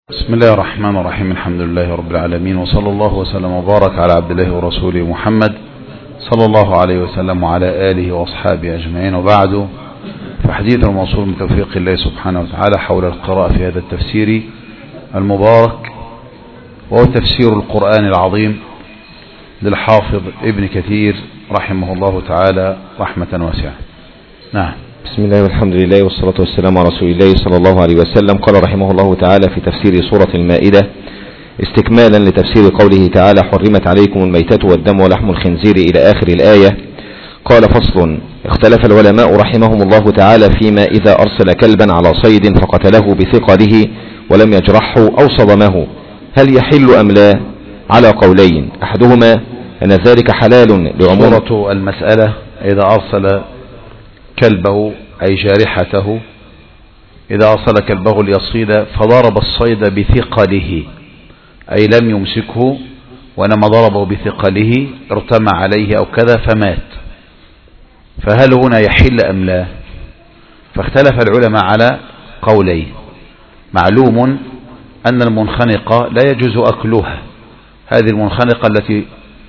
بسم الله الرحمن الرحيم. الحمد لله رب العالمين، وصلى الله وسلم وبارك على عبد الله ورسوله محمد صلى الله عليه وسلم وعلى آله وأصحابه أجمعين، وبعد، فحديث الموصول من توفيق الله سبحانه وتعالى حول القراءة في هذا التفسير المبارك، وهو تفسير القرآن العظيم للحافظ ابن كثير رحمه الله تعالى رحمة واسعة. نعم. بسم الله والحمد لله والصلاة والسلام على رسول الله صلى الله عليه وسلم. قال رحمه الله تعالى في تفسير سورة المائدة استكمالا لتفسير قوله تعالى: حرمت عليكم الميتة والدم ولحم الخنزير إلى آخر الآية. قال: فصل. اختلف العلماء رحمهم الله تعالى فيما إذا أرسل كلبا على صيد فقتله بثقله ولم يجرحه أو صدمه هل يحل أم لا؟ على قولين، أحدهما أن ذلك حلال لعموم صورة المسألة: إذا أرسل كلبه أي جارحته، إذا أرسل كلبه ليصيد فضرب الصيد بثقله أي لم يمسكه، وإنما ضربه بثقله ارتمى عليه أو كذا فمات، فهل هنا يحل أم لا؟ فاختلف العلماء على قولين. معلوم أن المنخنقة لا يجوز أكلها، هذه المنخنقة التي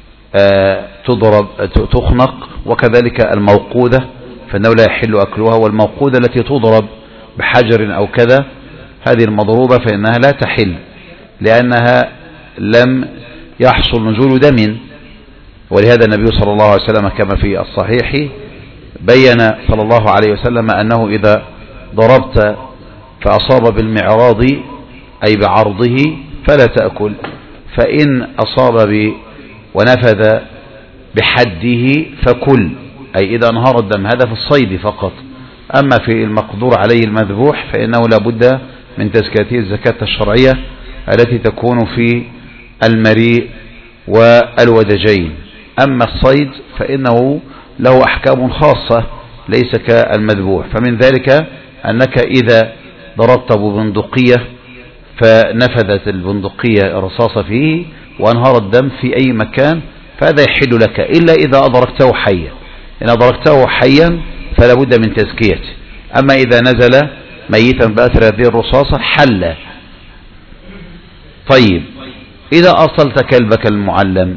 تخنق، وكذلك الموقودة فإنه لا يحل أكلها، والموقودة التي تضرب بحجر أو كذا هذه المضروبة فإنها لا تحل، لأنها لم يحصل نزول دم. ولهذا النبي صلى الله عليه وسلم كما في الصحيح بين صلى الله عليه وسلم أنه إذا ضربت فأصاب بالمعراض أي بعرضه فلا تأكل، فإن أصاب ونفذ بحده فكل، أي إذا انهار الدم، هذا في الصيد فقط. أما في المقدور عليه المذبوح فإنه لا بد من تزكاته الزكاة الشرعية التي تكون في المريء والودجين. أما الصيد فإنه له أحكام خاصة ليس كالمذبوح، فمن ذلك أنك إذا ضربت ببندقية فنفذت البندقية الرصاص فيه وانهار الدم في أي مكان فهذا يحل لك، إلا إذا أدركته حيا. إن أدركته حيا فلا بد من تزكيته. أما إذا نزل ميتا بأثر هذه الرصاصة حل. طيب، إذا أرسلت كلبك المعلم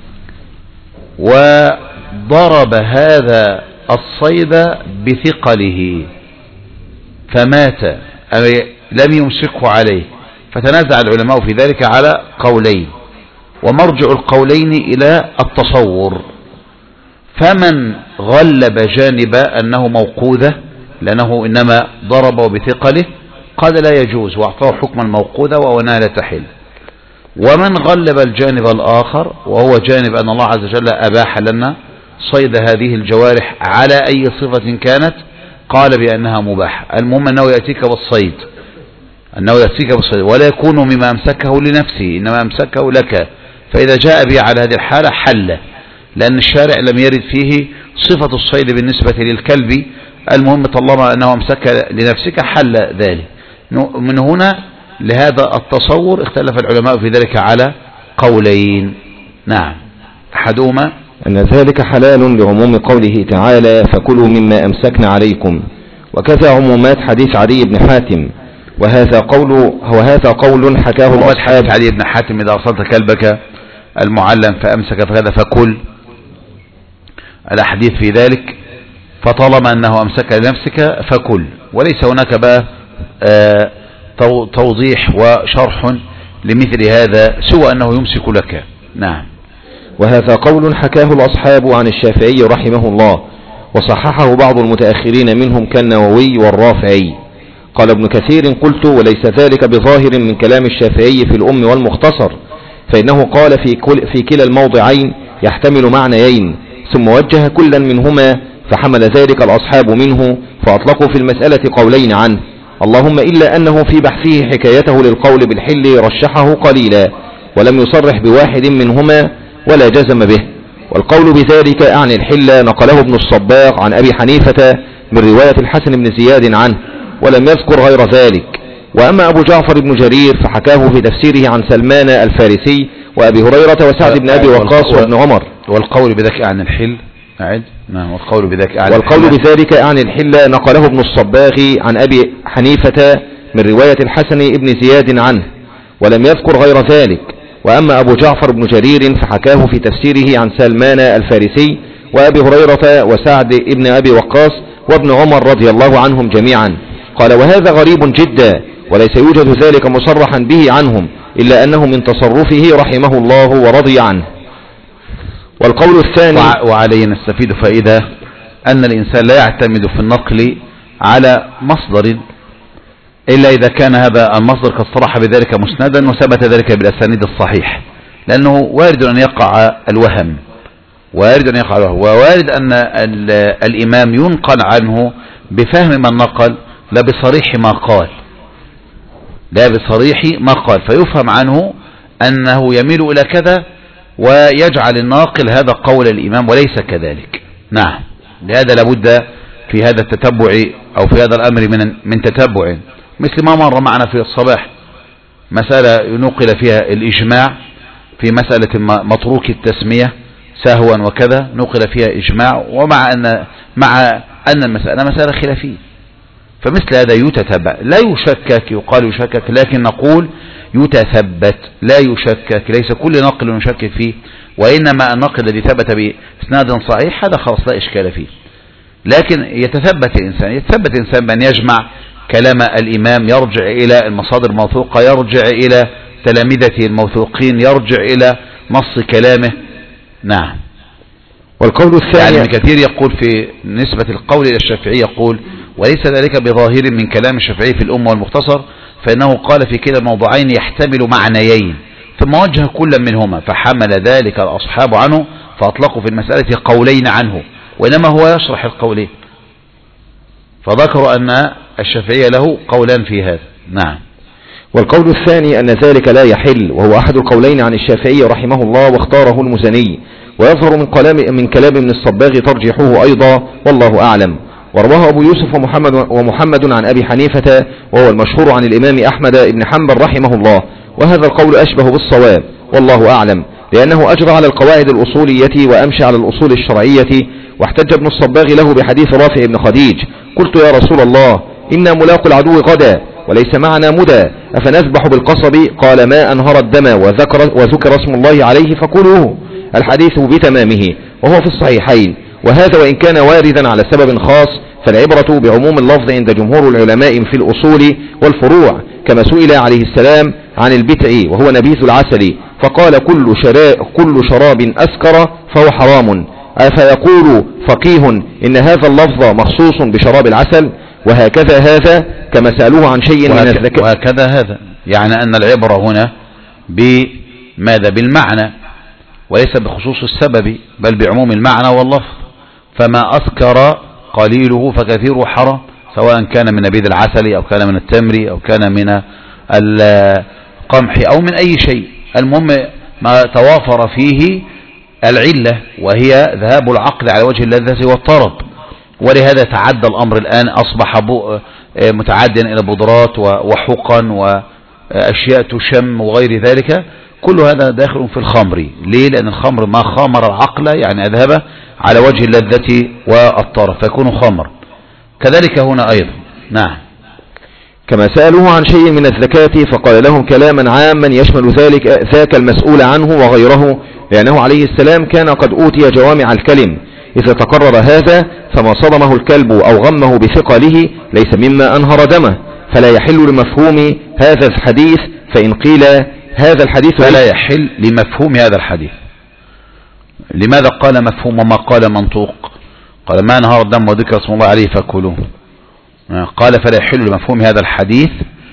وضرب هذا الصيد بثقله فمات أو لم يمسكه عليه، فتنازع العلماء في ذلك على قولين، ومرجع القولين إلى التصور. فمن غلب جانب أنه موقوذة لأنه إنما ضربه بثقله قال لا يجوز واعطاه حكم الموقوذة وأنها لا تحل. ومن غلب الجانب الآخر وهو جانب أن الله عز وجل أباح لنا صيد هذه الجوارح على أي صفة كانت قال بأنها مباحة. المهم أنه يأتيك بالصيد، ولا يكون مما أمسكه لنفسه، إنما أمسكه لك، فإذا جاء به على هذه الحالة حل، لأن الشارع لم يرد فيه صفة الصيد بالنسبة للكلب. المهم طالما أنه أمسك لنفسك حل ذلك. من هنا لهذا التصور اختلف العلماء في ذلك على قولين. نعم. أحدهما أن ذلك حلال لعموم قوله تعالى: فكلوا مما أمسكنا عليكم، وكذا عمومات حديث علي بن حاتم، وهذا قول حكاه الأصحاب. علي بن حاتم: إذا أرسلت كلبك المعلم فأمسك فهذا فكل، الأحاديث في ذلك، فطالما أنه أمسك لنفسك فكل، وليس هناك بقى توضيح وشرح لمثل هذا سوى أنه يمسك لك. نعم. وهذا قول حكاه الأصحاب عن الشافعي رحمه الله، وصححه بعض المتأخرين منهم كالنووي والرافعي. قال ابن كثير: قلت: وليس ذلك بظاهر من كلام الشافعي في الأم والمختصر، فإنه قال في كلا الموضعين يحتمل معنيين، ثم وجه كلا منهما فحمل ذلك الأصحاب منه، فأطلقوا في المسألة قولين عنه، اللهم إلا أنه في بحثه حكايته للقول بالحل رشحه قليلا، ولم يصرح بواحد منهما ولا جزم به. والقول بذلك عن الحل نقله ابن الصباغ عن أبي حنيفة من رواية الحسن بن زياد عنه، ولم يذكر غير ذلك. وأما أبو جعفر بن جرير فحكاه في تفسيره عن سلمان الفارسي وأبي هريرة وسعد بن أبي وقاص وابن عمر. والقول بذلك عن الحل والقول بذلك عن الحل نقله ابن الصباغ عن أبي حنيفة من رواية الحسن بن زياد عنه، ولم يذكر غير ذلك. وأما أبو جعفر بن جرير فحكاه في تفسيره عن سلمان الفارسي وأبي هريرة وسعد بن أبي وقاص وابن عمر رضي الله عنهم جميعا. قال وهذا غريب جدا، وليس يوجد ذلك مصرحا به عنهم، إلا أنه من تصرفه رحمه الله ورضي عنه. والقول الثاني وعليه نستفيد فائدة أن الإنسان لا يعتمد في النقل على مصدر إلا إذا كان هذا المصدر قد صرح بذلك مسندا وثبت ذلك بالأسانيد الصحيح، لأنه وارد أن يقع الوهم، ووارد أن الإمام ينقل عنه بفهم من نقل لا بصريح ما قال، فيفهم عنه أنه يميل إلى كذا ويجعل الناقل هذا قول الإمام وليس كذلك. نعم، لهذا لابد في هذا التتبع أو في هذا الأمر من تتبع، مثل ما مر معنا في الصباح مسألة ينقل فيها الإجماع في مسألة متروك التسمية سهوا وكذا، نقل فيها إجماع، ومع أن المسألة مسألة خلافية، فمثل هذا يتتبع، لا يشكك، يقال يشكك لكن نقول يتثبت، لا يشكك، ليس كل نقل يشكك فيه، وإنما النقل الذي ثبت بإسناد صحيح هذا خلاص لا إشكال فيه. لكن يتثبت الإنسان بأن يجمع كلام الإمام، يرجع إلى المصادر الموثوقة، يرجع إلى تلامذته الموثوقين، يرجع إلى نص كلامه. نعم. والقول الثاني يعني كثير يقول في نسبة القول إلى الشافعي يقول وليس ذلك بظاهر من كلام الشافعي في الأم والمختصر، فإنه قال في كلا الموضوعين يحتمل معنيين ثم وجه كل منهما، فحمل ذلك الأصحاب عنه فأطلقوا في المسألة قولين عنه، وإنما هو يشرح القولين، فذكروا أن الشافعي له قولان في هذا. نعم. والقول الثاني أن ذلك لا يحل، وهو أحد القولين عن الشافعي رحمه الله واختاره المزني، ويظهر من كلام ابن الصباغ ترجيحه أيضا، والله أعلم. ورواه أبو يوسف ومحمد عن أبي حنيفة، وهو المشهور عن الإمام أحمد بن حنبل رحمه الله، وهذا القول أشبه بالصواب والله أعلم، لأنه أجرى على القواعد الأصولية وأمشى على الأصول الشرعية. واحتج ابن الصباغ له بحديث رافع بن خديج: قلت يا رسول الله إنا ملاق العدو غدا وليس معنا مدى، أفنذبح بالقصب؟ قال ما أنهر الدم وذكر اسم الله عليه فكلوه. الحديث بتمامه وهو في الصحيحين. وهذا وإن كان واردا على سبب خاص، فالعبرة بعموم اللفظ عند جمهور العلماء في الأصول والفروع، كما سئل عليه السلام عن البتع وهو نبيذ العسل فقال كل شراب أسكر فهو حرام، أفيقول فقيه إن هذا اللفظ مخصوص بشراب العسل؟ وهكذا هذا كما سألوه عن شيء من الذكاء. وهكذا هذا يعني أن العبرة هنا بماذا؟ بالمعنى وليس بخصوص السبب، بل بعموم المعنى واللفظ. فما أسكر قليله فكثيره حرام، سواء كان من نبيذ العسل أو كان من التمر أو كان من القمح أو من أي شيء، المهم ما توافر فيه العلة وهي ذهاب العقل على وجه اللذة والطرب. ولهذا تعدى الأمر الآن، أصبح متعديا إلى بودرات وحقن وأشياء تشم وغير ذلك، كل هذا داخل في الخمر. ليه؟ لأن الخمر ما خامر العقل يعني أذهب على وجه اللذة والطرب فيكون خمر. كذلك هنا أيضا. نعم. كما سألوه عن شيء من الزكاة فقال لهم كلاما عاما يشمل ذاك المسؤول عنه وغيره، لأنه عليه السلام كان قد أوتي جوامع الكلم. إذا تقرر هذا فما صدمه الكلب أو غمه بثقله ليس مما أنهر دمه، فلا يحل لمفهوم هذا الحديث. فإن قيل هذا الحديث فلا يحل لمفهوم هذا الحديث. لماذا قال مفهوم وما قال منطوق؟ قال ما أنهر الدم وذكر اسم الله عليه فكلوه. قال فلا يحل لمفهوم هذا الحديث،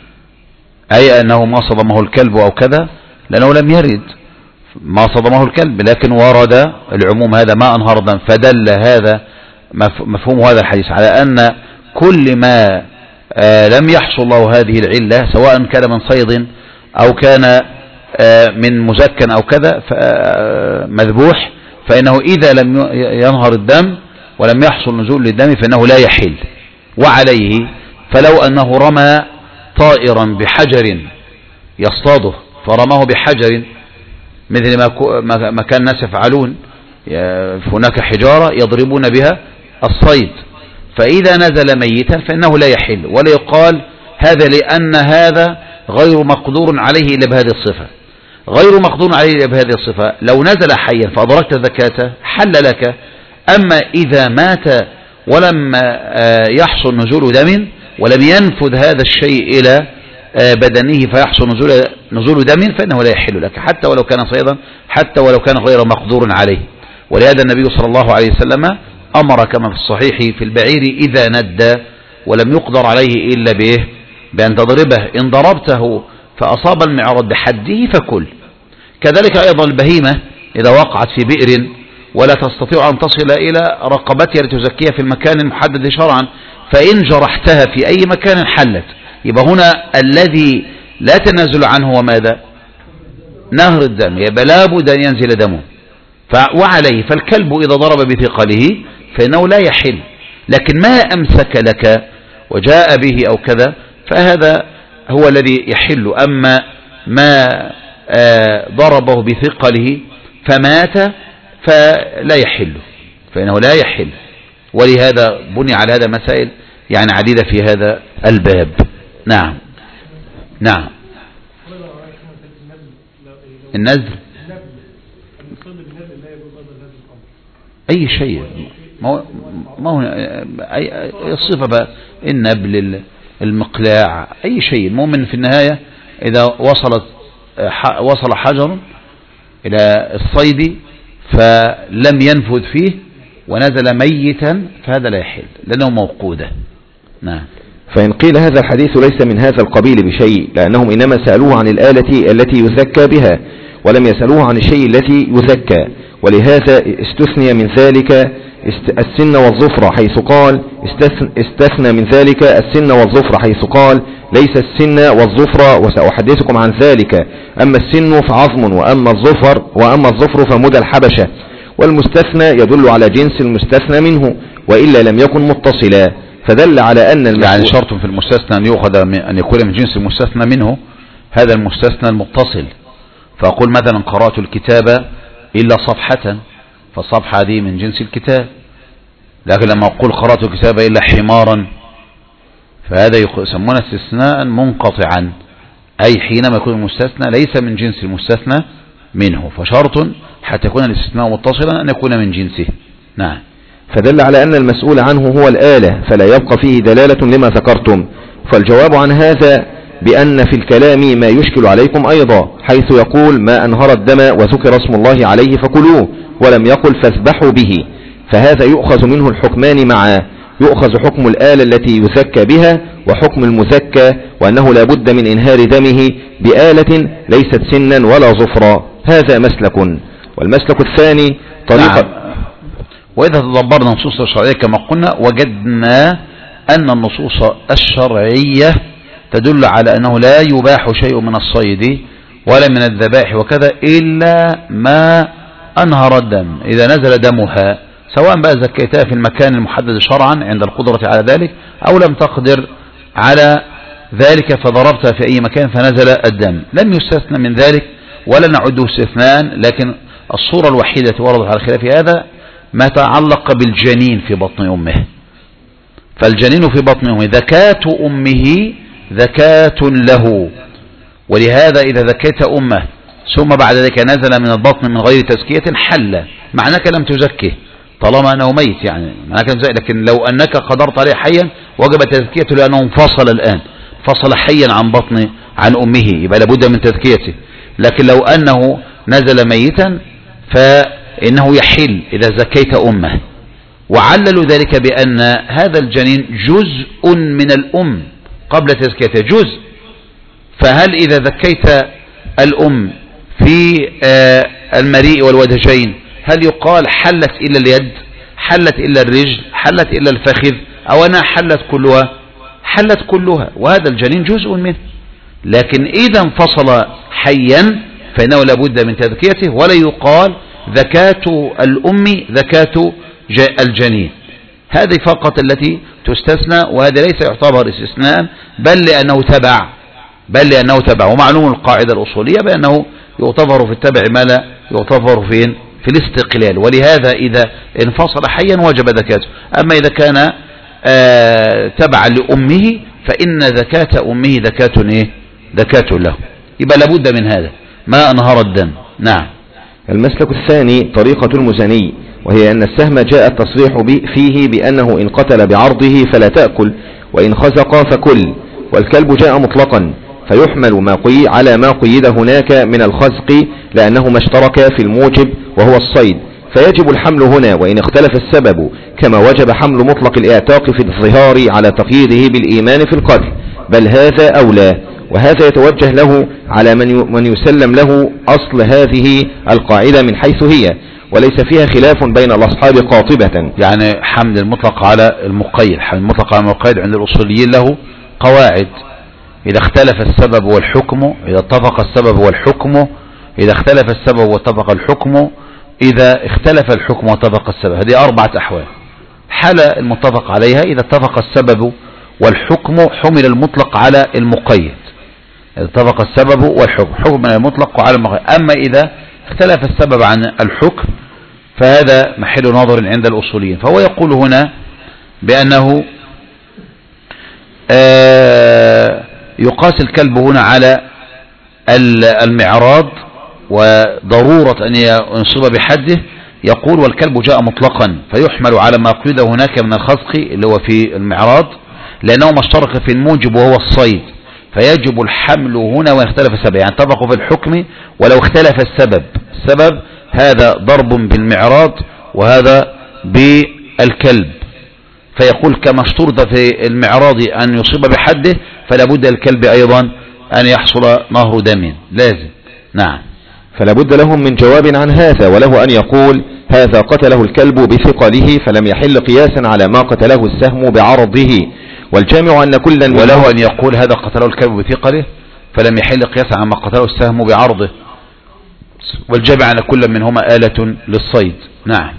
أي أنه ما صدمه الكلب أو كذا، لأنه لم يرد ما صدمه الكلب، لكن ورد العموم هذا ما أنهر الدم، فدل هذا مفهوم هذا الحديث على أن كل ما لم يحصل له هذه العلة، سواء كان من صيد أو كان من مزكن أو كذا مذبوح، فإنه إذا لم ينهر الدم ولم يحصل نزول للدم فإنه لا يحل. وعليه فلو أنه رمى طائرا بحجر يصطاده، فرماه بحجر مثل ما كان الناس يفعلون، هناك حجارة يضربون بها الصيد، فإذا نزل ميتا فإنه لا يحل، ولا يقال هذا لأن هذا غير مقدور عليه إلا بهذه الصفة. غير مقدور عليه إلا بهذه الصفة لو نزل حيا فأدركت زكاته حل لك. أما إذا مات ولم يحصل نزول دم ولم ينفذ هذا الشيء إلى بدنه فيحصل نزول دم فإنه لا يحل لك حتى ولو كان صيدا، حتى ولو كان غير مقدور عليه. ولهذا النبي صلى الله عليه وسلم أمر كما في الصحيح في البعير إذا ندى ولم يقدر عليه إلا بأن تضربه، إن ضربته فأصاب المعراض بحده فكل. كذلك أيضا البهيمة إذا وقعت في بئر ولا تستطيع أن تصل إلى رقبتها لتزكيها في المكان المحدد شرعا، فإن جرحتها في أي مكان حلت. يبقى هنا الذي لا تنازل عنه وماذا؟ نهر الدم، يبقى لابد أن ينزل دمه وعليه. فالكلب إذا ضرب بثقله فإنه لا يحل، لكن ما أمسك لك وجاء به أو كذا فهذا هو الذي يحل. أما ما ضربه بثقله فمات فلا يحل، فإنه لا يحل. ولهذا بني على هذا مسائل يعني عديدة في هذا الباب. نعم نعم. النذر أي شيء، ما هو الصفة بقى النبل المقلاع أي شيء. المؤمن في النهاية إذا وصل حجر إلى الصيد فلم ينفذ فيه ونزل ميتا فهذا لا يحل لأنه موقودة. نعم. فإن قيل هذا الحديث ليس من هذا القبيل بشيء، لأنهم إنما سألوه عن الآلة التي يزكى بها ولم يسألوه عن الشيء التي يزكى، ولهذا استثني من ذلك السن والظفر حيث قال استثنى من ذلك السن والظفر حيث قال ليس السن والظفر وسأحدثكم عن ذلك. أما السن فعظم وأما الظفر فمدى الحبشة. والمستثنى يدل على جنس المستثنى منه وإلا لم يكن متصلا، فدل على أن يعني شرط في المستثنى أن يؤخذ أن يكون من جنس المستثنى منه هذا المستثنى المتصل. فأقول مثلا قرأت الكتاب إلا صفحة فالصفحة هذه من جنس الكتاب، لكن لما أقول قرأت الكتاب إلا حمارا فهذا يسمونه استثناء منقطعا، أي حينما يكون المستثنى ليس من جنس المستثنى منه. فشرط حتى يكون الاستثناء متصلا أن يكون من جنسه. نعم. فدل على أن المسؤول عنه هو الآلة فلا يبقى فيه دلالة لما ذكرتم. فالجواب عن هذا بأن في الكلام ما يشكل عليكم أيضا، حيث يقول ما أنهر الدم وذكر اسم الله عليه فكلوه ولم يقل فاذبحوا به، فهذا يؤخذ منه الحكمان معا، يؤخذ حكم الآلة التي يزكى بها وحكم المزكى، وأنه لا بد من إنهار دمه بآلة ليست سنا ولا ظفرا. هذا مسلك. والمسلك الثاني طريقة. نعم. وإذا تدبرنا النصوص الشرعية كما قلنا وجدنا أن النصوص الشرعية تدل على أنه لا يباح شيء من الصيد ولا من الذبائح وكذا إلا ما أنهر الدم. إذا نزل دمها سواء بقى زكيتها في المكان المحدد شرعا عند القدرة على ذلك أو لم تقدر على ذلك فضربتها في أي مكان فنزل الدم، لم يستثنى من ذلك ولا نعده استثناء. لكن الصورة الوحيدة وردت على خلاف هذا ما تعلق بالجنين في بطن أمه. فالجنين في بطن أمه زكاة أمه زكاة له، ولهذا إذا زكيت أمه ثم بعد ذلك نزل من البطن من غير تزكية حل، معناك لم تزكيه طالما أنه ميت، يعني معناك لم تزكيه. لكن لو أنك قدرت عليه حيا وجب تزكيته لأنه انفصل الآن، فصل حيا عن بطن عن أمه يبقى لابد من تزكيته. لكن لو أنه نزل ميتا فإنه يحل إذا زكيت أمه. وعللوا ذلك بأن هذا الجنين جزء من الأم قبل تزكيته، جزء. فهل إذا زكيت الأم في المريء والودجين هل يقال حلت إلا اليد، حلت إلا الرجل، حلت إلا الفخذ، أو أنا حلت كلها؟ حلت كلها، وهذا الجنين جزء منه. لكن إذا انفصل حيا فإنه لابد من تزكيته، ولا يقال زكاة الأم زكاة الجنين. هذه فقط التي تستثنى، وهذا ليس يعتبر استثناء بل لأنه تبع. ومعلوم القاعدة الأصولية بأنه يعتبر في التبع ما لا يعتبر في الاستقلال. ولهذا إذا انفصل حيا وجب زكاته. أما إذا كان تبعا لأمه فإن زكاة أمه زكاة له، يبقى لابد من هذا ما أنهر الدم. نعم. المسلك الثاني طريقة المزني، وهي أن السهم جاء التصريح فيه بأنه إن قتل بعرضه فلا تأكل، وإن خزق فكل. والكلب جاء مطلقا فيحمل على ما قيد هناك من الخزق، لأنه ما اشترك في الموجب وهو الصيد، فيجب الحمل هنا وإن اختلف السبب، كما وجب حمل مطلق الاعتاق في الظهار على تقييده بالإيمان في القتل، بل هذا أولى. وهذا يتوجه له على من يسلم له أصل هذه القاعدة من حيث هي، وليس فيها خلاف بين الأصحاب قاطبة. يعني حمل المطلق على المقيد، حمل المطلق على المقيد عند الأصوليين له قواعد: إذا اختلف السبب والحكم، إذا اتفق السبب والحكم، إذا اختلف السبب واتفق الحكم، إذا اختلف الحكم واتفق السبب. هذه 4 أحوال. حالة المتفق عليها إذا اتفق السبب والحكم حمل المطلق على المقيد، إذا اتفق السبب والحكم حكم من المطلق وعلى المقيد. أما إذا اختلف السبب عن الحكم فهذا محل نظر عند الأصوليين. فهو يقول هنا بأنه يقاس الكلب هنا على المعراض وضرورة أن ينصب بحده. يقول والكلب جاء مطلقا فيحمل على ما قيد هناك من الخزق اللي هو في المعراض، لأنه ما اشترك في الموجب وهو الصيد، فيجب الحمل هنا وإن اختلف السبب. يعني اتفقوا في الحكم ولو اختلف السبب هذا ضرب بالمعراض وهذا بالكلب، فيقول كما اشترط في المعراض أن يصيب بحده فلا بد الكلب أيضا أن يحصل نهر دم لازم. نعم. فلا بد لهم من جواب عن هذا، وله أن يقول هذا قتله الكلب بثقله فلم يحل قياسا على ما قتله السهم بعرضه، والجامع أن كلا وله أن يقول هذا قتله الكلب بثقله فلم يحل قياسا على ما قتله السهم بعرضه، والجامع أن كلا منهما آلة للصيد. نعم.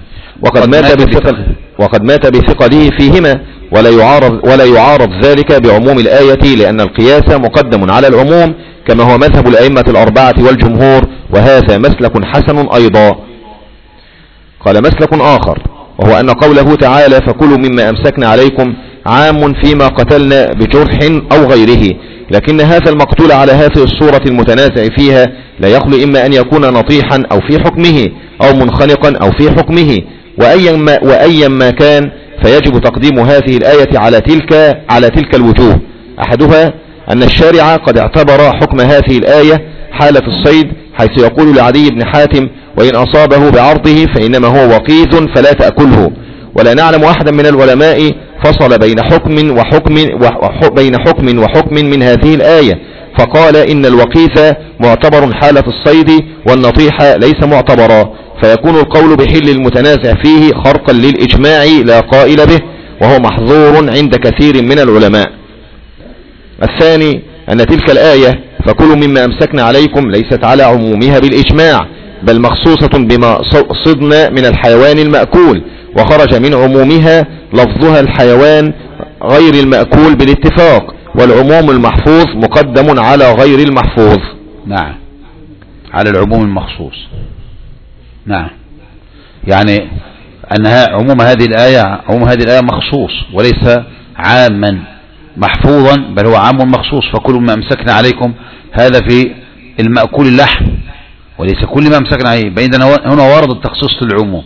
وقد مات بثقله فيهما، ولا يعارض ذلك بعموم الآية، لأن القياس مقدم على العموم كما هو مذهب الأئمة الأربعة والجمهور، وهذا مسلك حسن أيضا. قال مسلك آخر، وهو أن قوله تعالى فكلوا مما أمسكنا عليكم عام فيما قتلنا بجرح أو غيره، لكن هذا المقتول على هذه الصورة المتنازع فيها لا يخلو إما أن يكون نطيحا أو في حكمه أو منخنقا أو في حكمه، وأيا ما كان فيجب تقديم هذه الآية على تلك الوجوه. أحدها أن الشارع قد اعتبر حكم هذه الآية حالة الصيد، حيث يقول لعدي بن حاتم وإن أصابه بعرضه فإنما هو وقيذ فلا تأكله. ولا نعلم أحدا من العلماء فصل بين حكم وحكم من هذه الآية، فقال إن الوقيذ معتبر حالة الصيد والنطيح ليس معتبرا، فيكون القول بحل المتنازع فيه خرقا للإجماع لا قائل به، وهو محظور عند كثير من العلماء. الثاني أن تلك الآية فكلوا مما أمسكنا عليكم ليست على عمومها بالإجماع، بل مخصوصة بما صدنا من الحيوان المأكول، وخرج من عمومها لفظها الحيوان غير المأكول بالاتفاق، والعموم المحفوظ مقدم على غير المحفوظ. نعم، على العموم المخصوص. نعم، يعني أنها عموم هذه الآية مخصوص وليس عاما محفوظا، بل هو عام مخصوص. فكلوا ما أمسكنا عليكم هذا في المأكول اللحم وليس كل ما أمسكنا عليه، بينما هنا ورد التخصيص للعموم.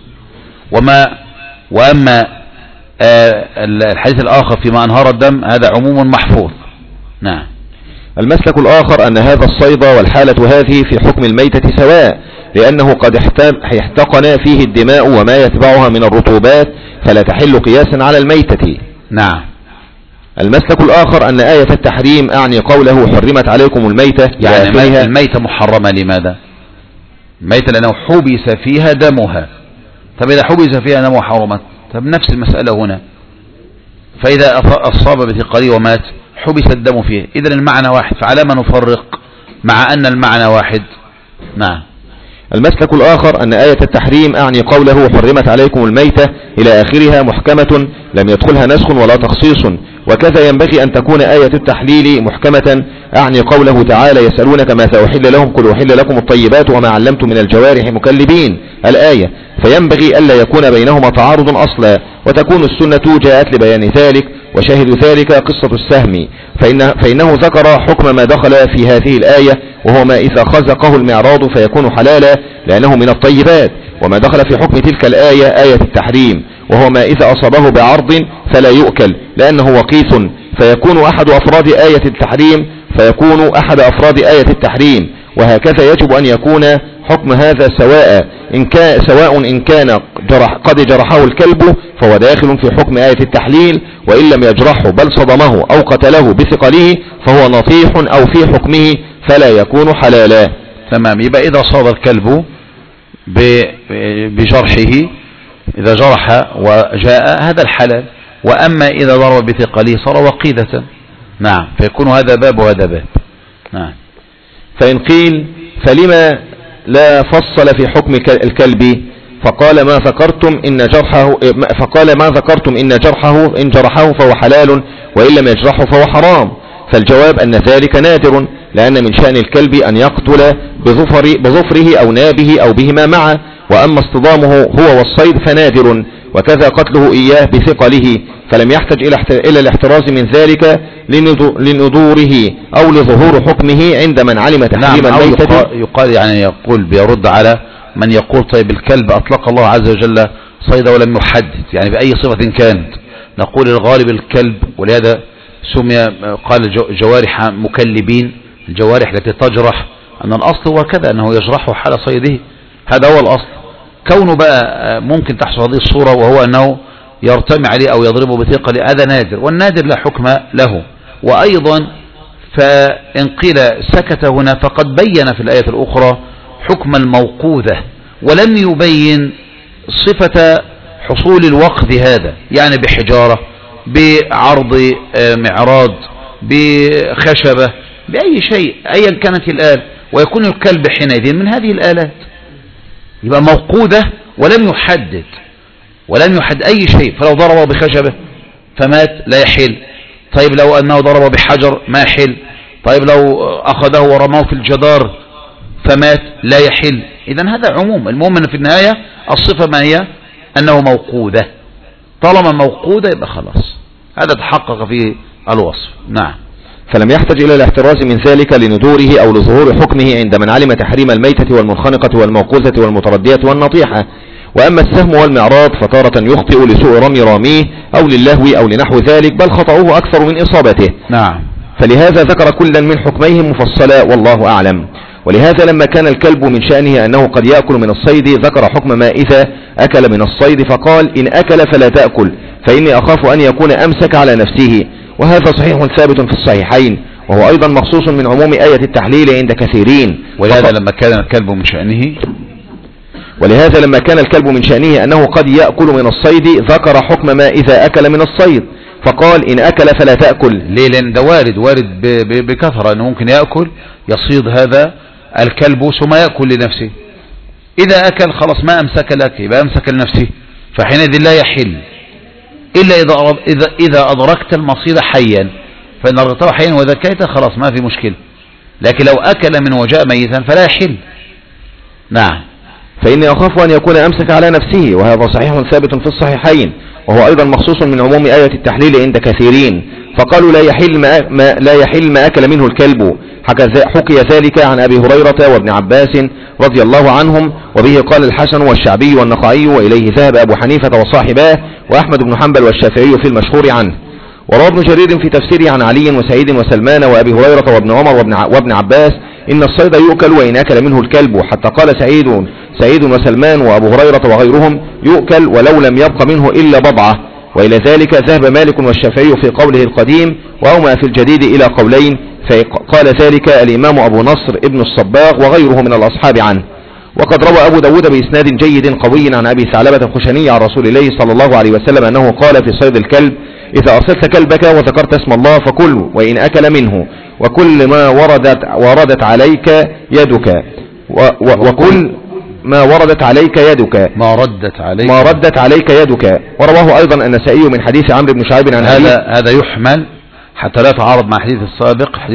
وأما الحديث الآخر فيما أنهار الدم هذا عموم محفوظ. نعم. المسلك الآخر أن هذا الصيد والحالة هذه في حكم الميتة سواء، لأنه قد احتقن فيه الدماء وما يتبعها من الرطوبات، فلا تحل قياسا على الميتة. نعم. المسلك الآخر أن آية التحريم أعني قوله حرمت عليكم الميتة، يعني الميتة محرمة. لماذا؟ الميتة لأنه حبس فيها دمها. طب إذا حبس فيها دمها حرمت، طب نفس المسألة هنا، فإذا أصاب بثقله ومات حبس الدم فيه، إذن المعنى واحد، فعلى ما نفرق مع أن المعنى واحد؟ نعم. المسلك الآخر أن آية التحريم أعني قوله حرمت عليكم الميتة إلى آخرها محكمة لم يدخلها نسخ ولا تخصيص، وكذا ينبغي أن تكون آية التحليل محكمة أعني قوله تعالى يسألونك ماذا أحل لهم قل أحل لكم الطيبات وما علمتم من الجوارح مكلبين الآية، فينبغي ألا يكون بينهما تعارض أصلا، وتكون السنة جاءت لبيان ذلك. وشاهد ذلك قصة السهم، فإنه ذكر حكم ما دخل في هذه الآية، وهو ما إذا خزقه المعراض فيكون حلالا لأنه من الطيبات، وما دخل في حكم تلك الآية آية التحريم، وهو ما إذا أصابه بعرض فلا يؤكل لأنه وقيث، فيكون أحد أفراد آية التحريم. وهكذا يجب أن يكون حكم هذا سواء إن كان قد جرحه الكلب فهو داخل في حكم آية التحليل، وإن لم يجرحه بل صدمه أو قتله بثقله فهو نطيح أو في حكمه فلا يكون حلالا. تمام. يبقى إذا صاد الكلب بجرحه، إذا جرح وجاء هذا الحلال، وأما إذا ضرب بثقله صار وقيدة. نعم. فيكون هذا باب وهذا باب. نعم. فإن قيل فلما لا فصل في حكم الكلب فقال ما ذكرتم إن جرحه فهو حلال، وإن لم يجرحه فهو حرام. فالجواب أن ذلك نادر، لأن من شأن الكلب أن يقتل بظفره أو نابه أو بهما معا، وأما اصطدامه هو والصيد فنادر، وكذا قتله إياه بثقله، فلم يحتج إلى الاحتراز من ذلك لنذوره أو لظهور حكمه عند من علم تحريم الميتة. يقول بيرد على من يقول طيب الكلب أطلق الله عز وجل صيد ولم يحدد، يعني بأي صفة كانت. نقول الغالب الكلب، ولهذا سمي قال جوارح مكلبين، الجوارح التي تجرح، أن الأصل هو كذا أنه يجرحه حال صيده، هذا هو الأصل. كونه بقى ممكن تحصل هذه الصورة وهو أنه يرتمي عليه أو يضربه بثقل، هذا نادر، والنادر لا حكم له. وأيضا فإن قيل سكت هنا فقد بين في الآية الأخرى حكم الموقوذة، ولم يبين صفة حصول الوقذ هذا، يعني بحجارة، بعرض معراض، بخشبة، بأي شيء أيا كانت الآلة، ويكون الكلب حينئذ من هذه الآلات، يبقى موقوذة ولم يحدد أي شيء. فلو ضربه بخشبة فمات لا يحل. طيب لو أنه ضرب بحجر ما يحل. طيب لو أخذه ورماه في الجدار فمات لا يحل. إذن هذا عموم. المهم أن في النهاية الصفة ما هي؟ أنه موقوذة. طالما موقوذة يبقى خلاص هذا تحقق في الوصف. نعم. فلم يحتج إلى الاحتراز من ذلك لندوره أو لظهور حكمه عند من علم تحريم الميتة والمنخنقة والموقوذة والمتردية والنطيحة. وأما السهم والمعراض فطارة يخطئ لسوء رمي راميه أو للهو أو لنحو ذلك، بل خطأه أكثر من إصابته. نعم. فلهذا ذكر كلا من حكميه مفصلا والله أعلم. ولهذا لما كان الكلب من شأنه أنه قد يأكل من الصيد ذكر حكم ما إذا أكل من الصيد، فقال إن أكل فلا تأكل فإني أخاف أن يكون أمسك على نفسه. وهذا صحيح ثابت في الصحيحين، وهو أيضا مخصوص من عموم آية التحليل عند كثيرين. ولهذا لما كان الكلب من شأنه أنه قد يأكل من الصيد ذكر حكم ما إذا أكل من الصيد، فقال إن أكل فلا تأكل. ليه؟ لأن ده وارد بكثرة أنه ممكن يأكل، يصيد هذا الكلب ثم يأكل لنفسه. إذا أكل خلاص ما أمسك لك يبقى أمسك لنفسه، فحينئذ لا يحل إلا إذا أدركت المصيد حيا، فإن أدركته حيا وذكيته خلاص ما في مشكلة. لكن لو أكل من وجاء ميتا فلا يحل. نعم. فإني أخاف أن يكون أمسك على نفسه، وهذا صحيح ثابت في الصحيحين، وهو أيضا مخصوص من عموم آية التحليل عند كثيرين. فقالوا لا يحل ما أكل منه الكلب. حكي ذلك عن أبي هريرة وابن عباس رضي الله عنهم، وبه قال الحسن والشعبي والنخعي، وإليه ذهب أبو حنيفة وصاحباه وأحمد بن حنبل والشافعي في المشهور عنه. وروى ابن جرير في تفسيره عن علي وسعيد وسلمان وأبي هريرة وابن عمر وابن عباس إن الصيد يؤكل وإن أكل منه الكلب، حتى قال سعيد وسلمان وأبو هريرة وغيرهم يؤكل ولو لم يبق منه إلا بضعة. وإلى ذلك ذهب مالك والشافعي في قوله القديم، وأومأ في الجديد إلى قولين، فقال ذلك الإمام أبو نصر ابن الصباغ وغيره من الأصحاب عنه. وقد روى أبو داود بإسناد جيد قوي عن أبي ثعلبة الخشني عن رسول الله صلى الله عليه وسلم أنه قال في صيد الكلب: إذا أرسلت كلبك وذكرت اسم الله فكل وإن أكل منه، وكل ما وردت عليك يدك، وكل ما وردت عليك يدك ما ردت عليك يدك. ورواه أيضا النسائي من حديث عمرو بن شعيب عن هذا يحمل حتى لا يتعارض مع حديث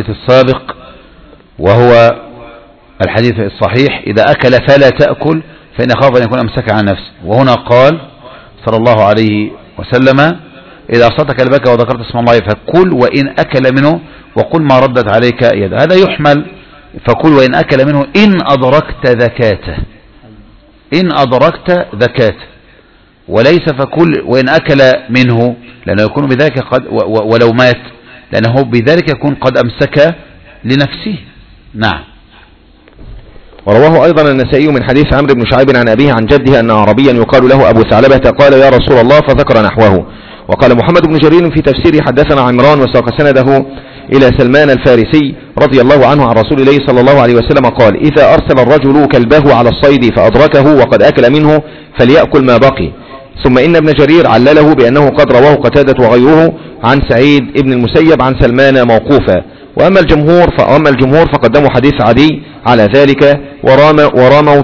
السابق وهو الحديث الصحيح: إذا أكل فلا تأكل، فإن يخاف أن يكون أمسك عن نفسه. وهنا قال صلى الله عليه وسلم إذا أصلت كلبك وذكرت اسم الله فكل وإن أكل منه وقل ما ردت عليك يد. هذا يحمل فكل وإن أكل منه إن أدركت ذكاته، إن أدركت ذكاته، وليس فكل وإن أكل منه، لأنه يكون بذلك قد ولو مات، لأنه بذلك يكون قد أمسك لنفسه. نعم. ورواه أيضا النسائي من حديث عمرو بن شعيب عن أبيه عن جده أن عربيا يقال له أبو ثعلبة قال يا رسول الله فذكر نحوه. وقال محمد بن جرير في تفسير حدثنا عمران وساق سنده إلى سلمان الفارسي رضي الله عنه عن رسول الله صلى الله عليه وسلم قال إذا أرسل الرجل كلبه على الصيد فأدركه وقد أكل منه فليأكل ما بقي. ثم إن ابن جرير علله بأنه قد رواه قتادة وغيره عن سعيد ابن المسيب عن سلمان موقوفا. وأما الجمهور فقدموا حديث عدي على ذلك وراموا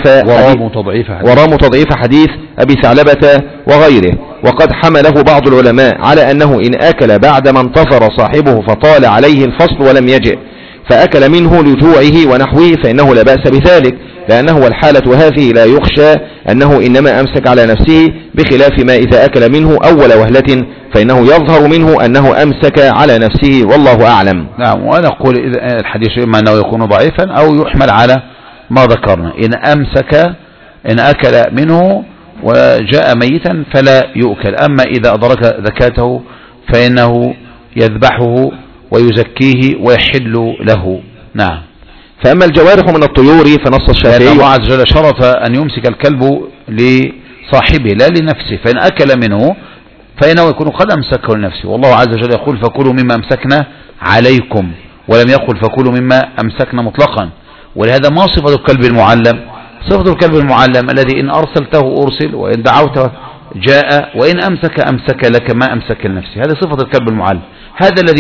تضعيف حديث أبي ثعلبة وغيره. وقد حمله بعض العلماء على أنه إن أكل بعدما انتصر صاحبه فطال عليه الفصل ولم يجئ فأكل منه لجوعه ونحوه فإنه لا بأس بذلك، لأنه والحالة هذه لا يخشى أنه إنما أمسك على نفسه، بخلاف ما إذا أكل منه أول وهلة فإنه يظهر منه أنه أمسك على نفسه والله أعلم. نعم. وأنا أقول الحديث إما أنه يكون ضعيفا أو يحمل على ما ذكرنا، إن أكل منه وجاء ميتا فلا يؤكل، أما إذا أدرك ذكاته فإنه يذبحه ويزكيه ويحل له. نعم. فأما الجوارح من الطيور فنص الشافعي الله عز وجل شرط أن يمسك الكلب لصاحبه لا لنفسه، فإن أكل منه فإنه يكون قد أمسكه لنفسه. والله عز وجل يقول فكلوا مما أمسكنا عليكم، ولم يقل فكلوا مما أمسكنا مطلقا. ولهذا ما صفة الكلب المعلم؟ صفة الكلب المعلم الذي إن أرسلته أرسل وإن دعوته جاء وإن أمسك لك ما أمسك لنفسه. هذا صفة الكلب المعلم، هذا الذي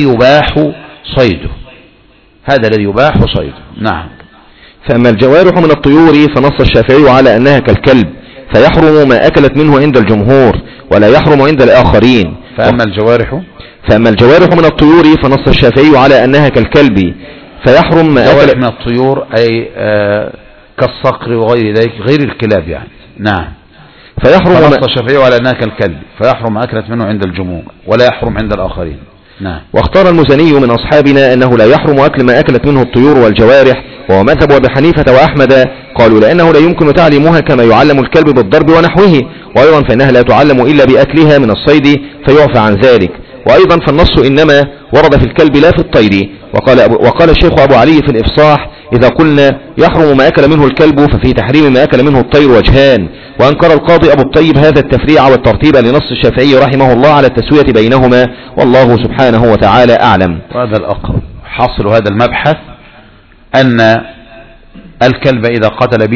يباح صيده. نعم. فأما الجوارح من الطيور فنص الشافعي على أنها كالكلب فيحرم ما أكلت منه عند الجمهور ولا يحرم عند الآخرين. فأما الجوارح من الطيور فنص الشافعي على أنها كالكلب فيحرم ما أكلت من الطيور أي كالصقر وغير ذلك غير الكلاب يعني. نعم. فنص الشافعي على أنها كالكلب فيحرم ما أكلت منه عند الجمهور ولا يحرم عند الآخرين. نعم. واختار المزني من أصحابنا أنه لا يحرم أكل ما أكلت منه الطيور والجوارح، وهو مذهب أبي حنيفة وأحمد، قالوا لأنه لا يمكن تعليمها كما يعلم الكلب بالضرب ونحوه، وأيضا فإنها لا تعلم إلا بأكلها من الصيد فيعفى عن ذلك. وأيضا فالنص إنما ورد في الكلب لا في الطير. وقال الشيخ أبو علي في الإفصاح إذا قلنا يحرم ما أكل منه الكلب ففي تحريم ما أكل منه الطير وجهان. وأنكر القاضي أبو الطيب هذا التفريع والترتيب لنص الشافعي رحمه الله على التسوية بينهما، والله سبحانه وتعالى أعلم. وهذا الأقرب. حاصل هذا المبحث أن الكلب إذا قتل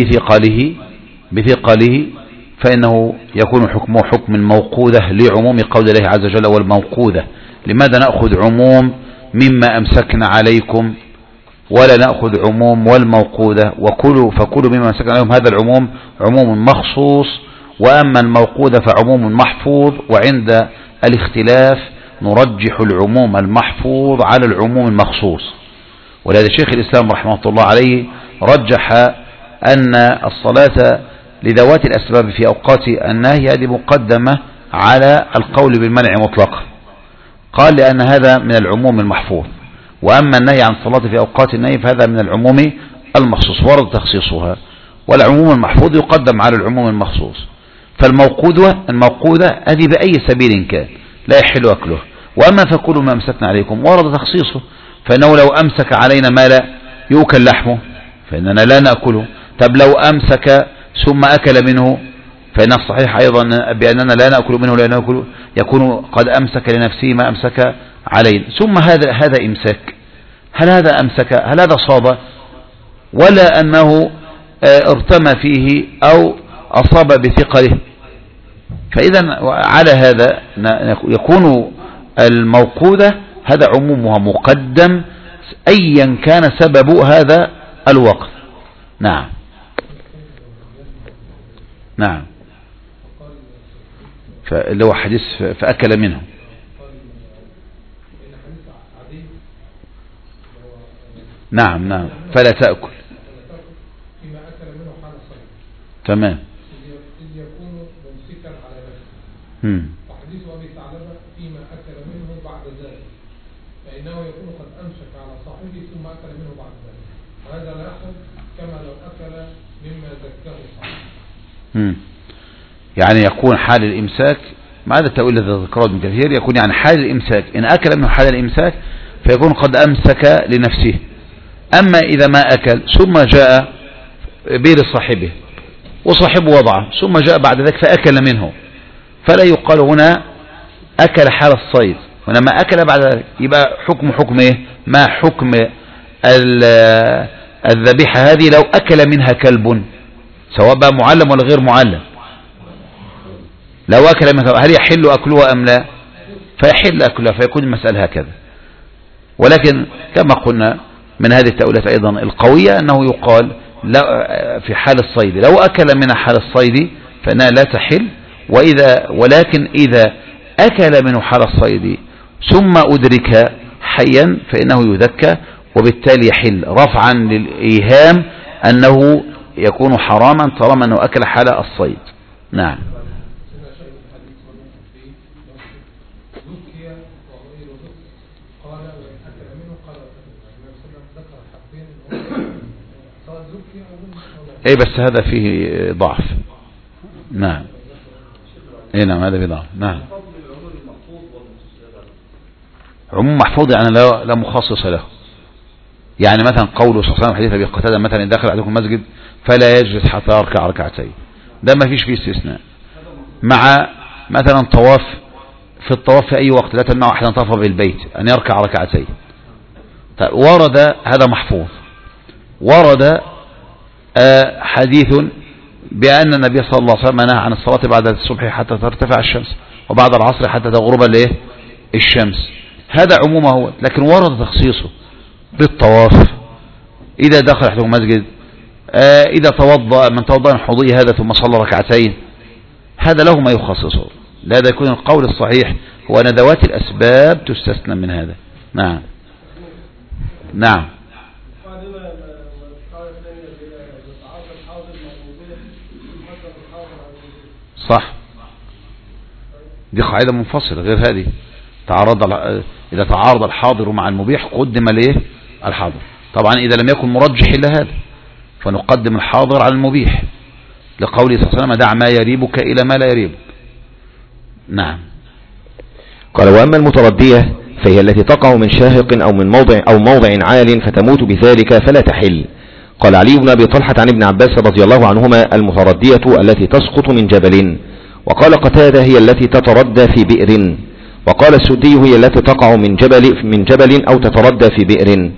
بثقله فإنه يكون حكمه حكم الموقوذة لعموم قول الله عز وجل والموقوذة. لماذا نأخذ عموم مما أمسكنا عليكم ولا نأخذ عموم والموقوذة؟ فكلوا مما أمسكنا عليكم، هذا العموم عموم مخصوص، وأما الموقوذة فعموم محفوظ، وعند الاختلاف نرجح العموم المحفوظ على العموم المخصوص. ولهذا شيخ الإسلام رحمه الله عليه رجح أن الصلاة لذوات الأسباب في أوقات النهي هذه مقدمة على القول بالمنع مطلقا، قال لأن هذا من العموم المحفوظ، وأما النهي عن الصلاة في أوقات النهي فهذا من العموم المخصوص ورد تخصيصها، والعموم المحفوظ يقدم على العموم المخصوص. فالموقوذة هذه بأي سبيل كان لا يحل أكله. وأما فكلوا ما أمسكنا عليكم ورد تخصيصه، فإنه لو أمسك علينا ما لا يؤكل لحمه فإننا لا نأكله. طب لو أمسك ثم أكل منه فإن الصحيح أيضا بأننا لا نأكل منه لا نأكل، يكون قد أمسك لنفسه ما أمسك عليه. ثم هذا إمساك، هل هذا أمسك؟ هل هذا صاب؟ ولا أنه ارتمى فيه أو أصاب بثقله؟ فإذا على هذا يكون الموقوذة هذا عمومها مقدم أيا كان سبب هذا الوقف. نعم. فاللي هو حديث فأكل منه. نعم فلا تأكل. تمام. إذ يكون ممسكا على نفسه. وحديث أبي ثعلبة فيما أكل منه بعد ذلك، فإنه يكون قد أمسك على صاحبه ثم أكل منه بعد ذلك، وهذا لا يحصل كما لو أكل مما زكاه صاحبه. يعني يكون حال الإمساك، ما هذا التأويل الذي ذكره ابن كثير، يكون يعني حال الإمساك إن أكل منه حال الإمساك فيكون قد أمسك لنفسه. أما إذا ما أكل ثم جاء بير صاحبه وصاحبه وضعه ثم جاء بعد ذلك فأكل منه، فلا يقال هنا أكل حال الصيد، ولما أكل بعد ذلك يبقى حكم إيه؟ ما حكم الذبيحة هذه لو أكل منها كلب، سواء بقى معلم ولا غير معلم. لو أكل منها هل يحل أكلها أم لا؟ فيحل أكلها، فيكون المسألة هكذا. ولكن كما قلنا من هذه التأويلات أيضا القوية أنه يقال في حال الصيد لو أكل من حال الصيد فإنها لا تحل، ولكن إذا أكل منه حال الصيد ثم أدرك حيا فإنه يذكى، وبالتالي يحل رفعا للإيهام أنه يكون حراما طالما أنه أكل حال الصيد. نعم. ايه بس هذا فيه ضعف. نعم. ايه نعم هذا فيه ضعف. نعم. عموم محفوظ يعني لا مخصص له. يعني مثلا قوله صلى الله عليه وسلم حديث ابي قتاده مثلا دخل احدكم المسجد فلا يجلس حتى يركع ركعتين، ده ما فيش فيه استثناء. مع مثلا طواف، في الطواف في اي وقت لا تمنع احدا طاف بالبيت ان يركع ركعتين. ورد هذا محفوظ. ورد حديث بأن النبي صلى الله عليه وسلم نهى عن الصلاة بعد الصبح حتى ترتفع الشمس وبعد العصر حتى تغرب الشمس. هذا عمومه هو، لكن ورد تخصيصه بالطواف إذا دخل أحدهم مسجد، إذا توضأ من توضأ من حضوره هذا ثم صلى ركعتين، هذا له ما يخصصه. لهذا يكون القول الصحيح هو أن ذوات الأسباب تستثنى من هذا. نعم. نعم. صح، دي قاعدة منفصلة غير هذه. إذا تعارض الحاضر مع المبيح قدم ليه الحاضر. طبعا إذا لم يكن مرجح إلا هذا فنقدم الحاضر على المبيح، لقوله صلى الله عليه وسلم دع ما يريبك إلى ما لا يريبك. نعم. قال وأما المتردية فهي التي تقع من شاهق أو من موضع عال فتموت بذلك فلا تحل. قال علي بن أبي طلحة عن ابن عباس رضي الله عنهما المتردية التي تسقط من جبل. وقال قتادة هي التي تتردى في بئر. وقال السدي هي التي تقع من جبل أو تتردى في بئر.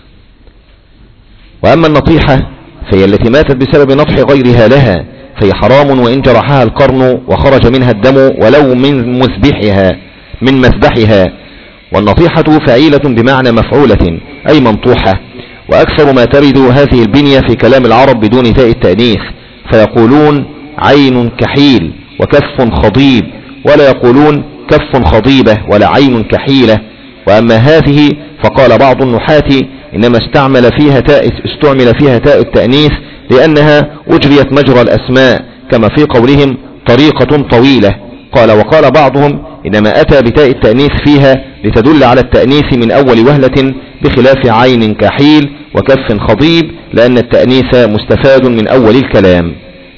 وأما النطيحة فهي التي ماتت بسبب نطح غيرها لها، فهي حرام وإن جرحها القرن وخرج منها الدم ولو من مذبحها. والنطيحة فعيلة بمعنى مفعولة أي منطوحة. وأكثر ما ترد هذه البنية في كلام العرب بدون تاء التأنيث، فيقولون عين كحيل وكف خضيب، ولا يقولون كف خضيبة ولا عين كحيلة. وأما هذه فقال بعض النحاة إنما استعمل فيها تاء التأنيث لأنها أجريت مجرى الأسماء كما في قولهم طريقة طويلة. قال وقال بعضهم إنما أتى بتاء التأنيث فيها لتدل على التأنيث من أول وهلة بخلاف عين كحيل وكف خضيب، لأن التأنيث مستفاد من أول الكلام.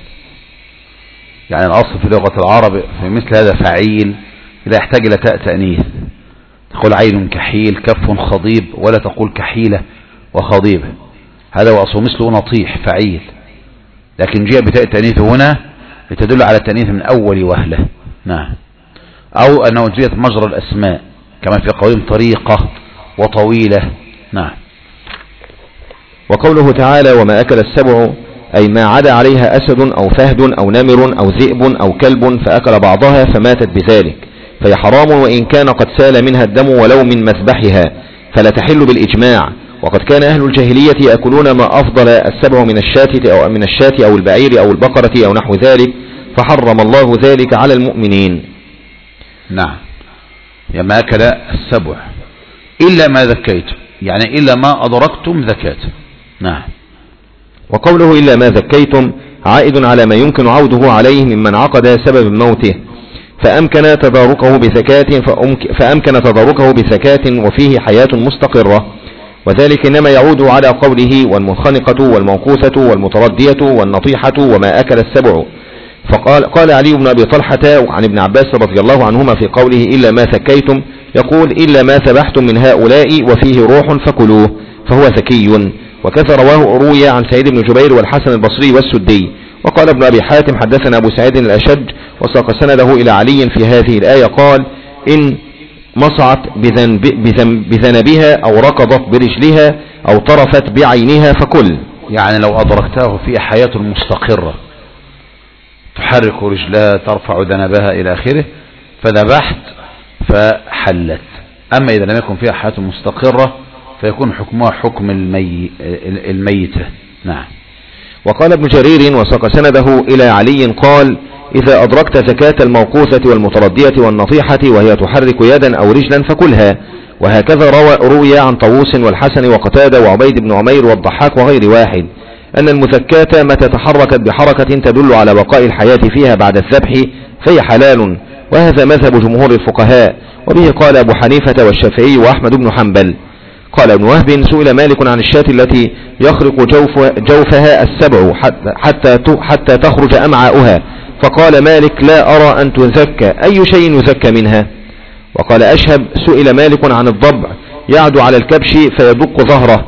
يعني الأصل في لغة العرب في مثل هذا فعيل إذا يحتاج إلى تاء تأنيث، تقول عين كحيل كف خضيب، ولا تقول كحيلة وخضيبة. هذا هو أصل مثله نطيح فعيل، لكن جاء بتاء التأنيث هنا لتدل على التأنيث من أول وهلة. نعم. أو أنه جاءت مجرى الأسماء كما في قولهم طريقة وطويلة. نعم. وقوله تعالى وما أكل السبع أي ما عدا عليها أسد أو فهد أو نمر أو ذئب أو كلب فأكل بعضها فماتت بذلك، فهي حرام وإن كان قد سال منها الدم ولو من مذبحها، فلا تحل بالإجماع. وقد كان أهل الجاهلية يأكلون ما أفضل السبع من الشاة أو البعير أو البقرة أو نحو ذلك، فحرم الله ذلك على المؤمنين. نعم. ما أكل السبع إلا ما ذكيتم، يعني إلا ما أدركتم ذكاته. نعم. وقوله إلا ما ذكيتم عائد على ما يمكن عوده عليه ممن عقد سبب موته، فأمكن تداركه بزكاة وفيه حياة مستقرة، وذلك إنما يعود على قوله والمنخنقة والموقوثة والمتردية والنطيحة وما أكل السبع. فقال علي بن أبي طلحة عن ابن عباس رضي الله عنهما في قوله إلا ما ثكيتم، يقول إلا ما ذبحتم من هؤلاء وفيه روح فكلوه، فهو ذكي. وكذا روي عن سعيد بن جبير والحسن البصري والسدي. وقال ابن أبي حاتم حدثنا أبو سعيد الأشج وساق سنده إلى علي في هذه الآية قال إن مصعت بذنبها أو ركضت برجلها أو طرفت بعينها فكل. يعني لو أدركته في حياة مستقرة تحرك رجلها ترفع ذنبها إلى آخره فذبحت فحلت. أما إذا لم يكن فيها حياة مستقرة فيكون حكمها حكم الميتة. نعم. وقال ابن جرير وساق سنده إلى علي قال إذا أدركت زكاة الموقوثة والمتردية والنطيحة وهي تحرك يدا أو رجلا فكلها. وهكذا روي عن طاووس والحسن وقتادة وعبيد بن عمير والضحاك وغير واحد أن المزكاة متى تحركت بحركة تدل على بقاء الحياة فيها بعد الذبح فهي حلال، وهذا مذهب جمهور الفقهاء، وبه قال أبو حنيفة والشافعي وأحمد بن حنبل. قال ابن وهب سئل مالك عن الشاة التي يخرق جوفها السبع حتى تخرج أمعاؤها، فقال مالك لا أرى أن تزكى، أي شيء يزكى منها؟ وقال أشهب سئل مالك عن الضبع يعدو على الكبش فيدق ظهره،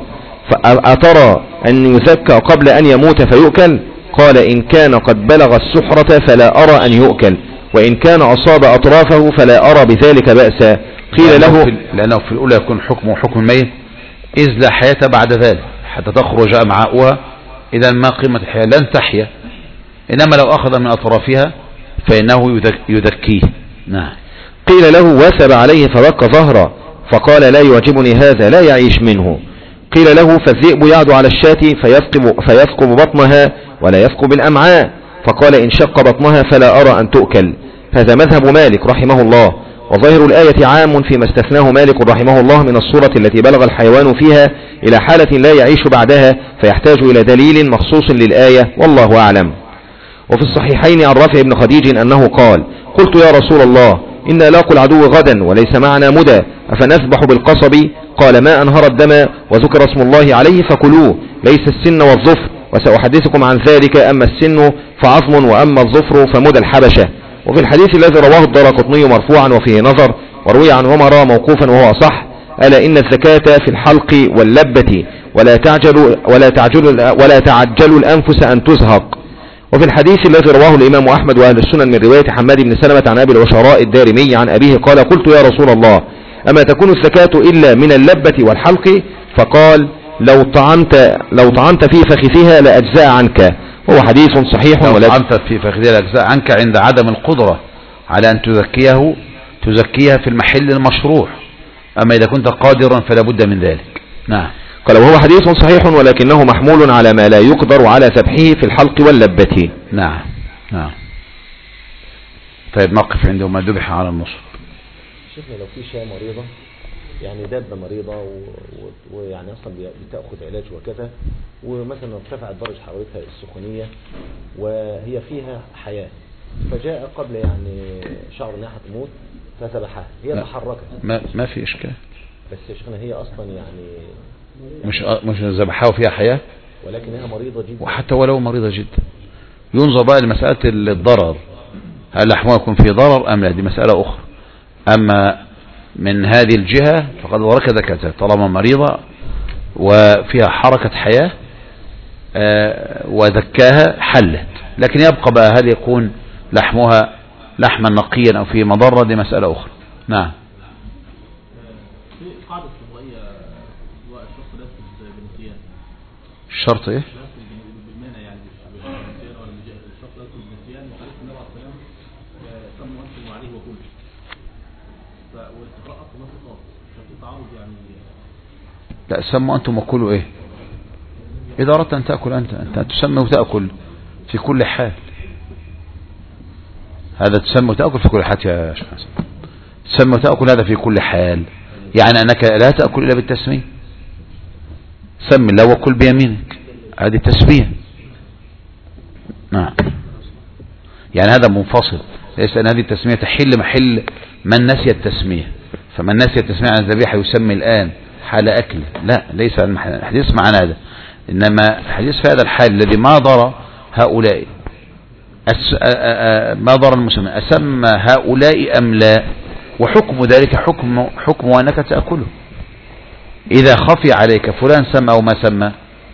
فأترى أن يزكى قبل أن يموت فيؤكل؟ قال إن كان قد بلغ السحرة فلا أرى أن يؤكل، وإن كان أصاب أطرافه فلا أرى بذلك بأسا. قيل له لأنه في الأولى يكون حكمه حكم الميت إذ لا حياة بعد ذلك حتى تخرج أمعاؤها، إذا ما قيمة الحياة؟ لن تحيا. إنما لو أخذ من أطرافها فإنه يذكيه. نعم. قيل له وثب عليه فدق ظهره، فقال لا يعجبني هذا لا يعيش منه. قيل له فالذئب يعدو على الشاة فيثقب بطنها ولا يثقب الأمعاء، فقال إن شق بطنها فلا أرى أن تؤكل. هذا مذهب مالك رحمه الله، وظاهر الآية عام فيما استثناه مالك رحمه الله من الصورة التي بلغ الحيوان فيها إلى حالة لا يعيش بعدها، فيحتاج إلى دليل مخصوص للآية والله أعلم. وفي الصحيحين عن رافع بن خديج أنه قال قلت يا رسول الله إنا لاقوا العدو غدا وليس معنا مدى أفنذبح بالقصب؟ قال ما أنهر الدم وذكر اسم الله عليه فكلوه، ليس السن والظفر، وسأحدثكم عن ذلك، أما السن فعظم وأما الظفر فمدى الحبشة. وفي الحديث الذي رواه الدارقطني مرفوعا وفيه نظر وروي عن عمر موقوفا وهو صح ألا إن الزكاة في الحلق واللبة ولا تعجلوا الأنفس أن تزهق. وفي الحديث الذي رواه الإمام أحمد وأهل السنن من رواية حماد بن سلمة عن أبي العشراء الدارمي عن أبيه قال قلت يا رسول الله أما تكون الزكاة إلا من اللبة والحلق؟ فقال لو طعنت في فخذها لأجزاء عنك. هو حديث صحيح. لو طعنت في فخذها لأجزاء عنك عند عدم القدرة على أن تزكيها في المحل المشروع، أما إذا كنت قادرا فلا بد من ذلك. نعم. قال وهو حديث صحيح ولكنه محمول على ما لا يقدر على ذبحه في الحلق واللبة. نعم. نعم. طيب نقف عنده ما ذبح على النصب. شيخنا لو في شاة مريضة يعني دابة مريضة ويعني أصلا بتأخذ علاج وكذا، ومثلا ارتفعت درجة حرارتها السخونية وهي فيها حياة، فجاء قبل يعني شعر انها هتموت فذبحها، هي تحركت ما في إشكال. بس يا شيخنا هي أصلا يعني مش ذبحها وفيها حياة، ولكن هي مريضة جدا. وحتى ولو مريضة جدا ينظر بقى لمسألة الضرر، هل لحمها يكون فيه ضرر أم لا، دي مسألة أخرى. أما من هذه الجهة فقد ورك ذكاته طالما مريضة وفيها حركة حياة وذكاها حلت. لكن يبقى بقى هل يكون لحمها لحما نقيا أو فيه مضرة، دي مسألة أخرى. نعم. الشرط ايه؟ لا سموا أنتم وكلوا ايه؟ إذا أردت أن تأكل أنت تسمى وتأكل في كل حال. هذا تسمى وتأكل في كل حال يا شيخ حسن، تسمى وتأكل هذا في كل حال، يعني أنك لا تأكل إلا بالتسمية. سم الله وكل بيمينك، هذه التسمية. نعم. يعني هذا منفصل، ليس أن هذه التسمية تحل محل من نسي التسمية، فمن نسي التسمية عن الذبيحة يسمي الآن حال أكل، لا، ليس الحديث معنى هذا، إنما الحديث في هذا الحال الذي ما ضر هؤلاء ما ضر المسلمين أسمى هؤلاء أم لا، وحكم ذلك حكم أنك تأكله. إذا خفي عليك فلان سمى أو ما سمى،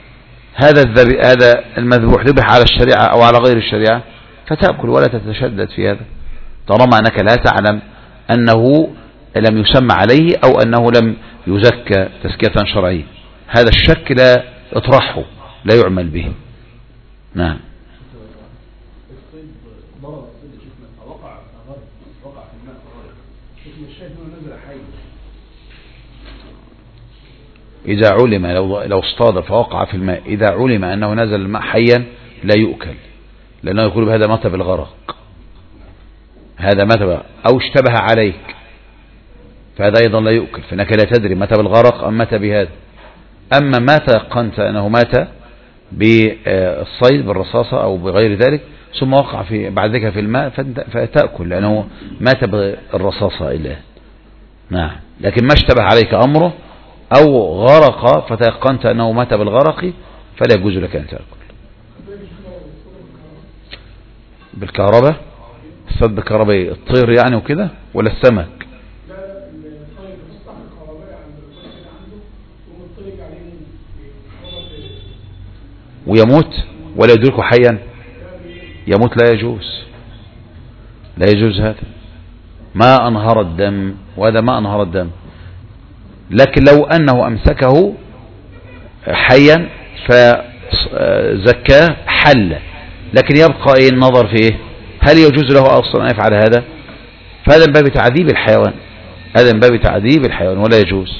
هذا المذبوح ذبح على الشريعة أو على غير الشريعة، فتأكل ولا تتشدد في هذا، طالما أنك لا تعلم أنه لم يسمى عليه أو أنه لم يزكى تزكية شرعية. هذا الشك لا اطرحه، لا يعمل به. نعم. إذا علم لو اصطاد فوقع في الماء، إذا علم أنه نزل الماء حيا لا يؤكل، لأنه يقول بهذا مات بالغرق، هذا مات أو اشتبه عليك، فهذا أيضا لا يؤكل، فإنك لا تدري مات بالغرق أم مات بهذا. أما ما تيقنت أنه مات بالصيد بالرصاصة أو بغير ذلك ثم وقع بعد ذلك في الماء فتأكل، لأنه مات بالرصاصة إلا. نعم. لكن ما اشتبه عليك أمره أو غرق فتيقنت أنه مات بالغرق فلا يجوز لك أن تأكل. بالكهرباء؟ الصيد بالكهرباء الطير يعني وكده ولا السمك؟ ويموت ولا يدركه حيا؟ يموت لا يجوز، لا يجوز هذا، ما أنهر الدم، وهذا ما أنهر الدم. لكن لو أنه أمسكه حيا فزكاه حل، لكن يبقى إيه النظر فيه، هل يجوز له أصلا أن يفعل هذا؟ فهذا من باب تعذيب الحيوان، هذا من باب تعذيب الحيوان ولا يجوز.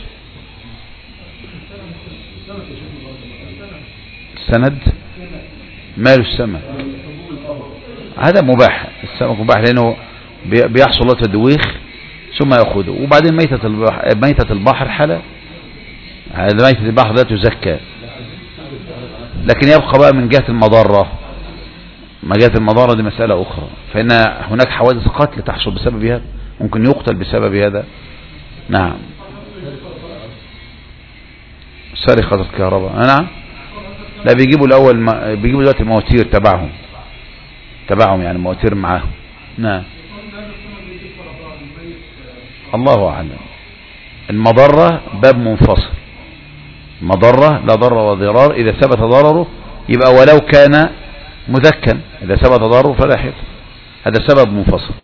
السند ماله السمك؟ هذا مباح، السمك مباح لأنه بيحصل له تدويخ ثم يأخذه، وبعدين ميتة البحر حلال، هذا ميتة البحر لا تزكى. لكن يبقى بقى من جهة المضرة، ما جهة المضرة دي مسألة أخرى، فإن هناك حوادث قتل تحصل بسبب هذا، ممكن يقتل بسبب هذا. نعم. سرقة الكهرباء. نعم. لا، بيجيبوا الأول بيجيبوا دلوقتي المواتير تبعهم يعني مواتير معاهم. نعم. الله أعلم. المضرة باب منفصل، مضرة لا ضرر وضرار، إذا ثبت ضرره يبقى ولو كان مذكا، إذا ثبت ضرره فلا حل، هذا سبب منفصل.